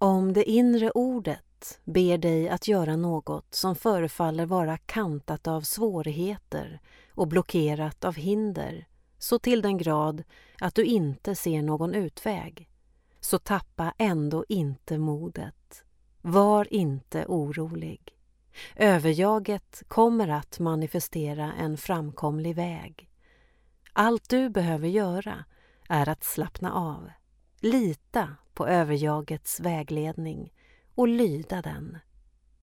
Om det inre ordet ber dig att göra något som förefaller vara kantat av svårigheter och blockerat av hinder, så till den grad att du inte ser någon utväg, så tappa ändå inte modet. Var inte orolig. Överjaget kommer att manifestera en framkomlig väg. Allt du behöver göra är att slappna av. Lita på överjagets vägledning och lyda den.